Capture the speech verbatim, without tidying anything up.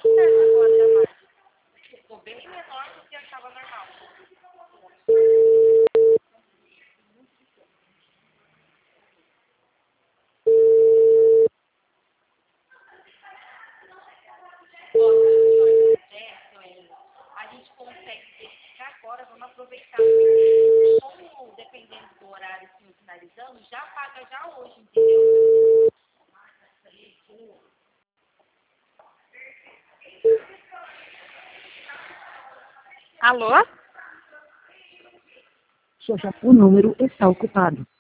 certo agora da margem. Ficou bem menor do que achava normal. Ó, se o senhor quiser, Noeli, a gente consegue verificar agora, vamos aproveitar, porque como dependendo do horário que estamos finalizando, já paga já hoje, entendeu? Alô? O número está ocupado.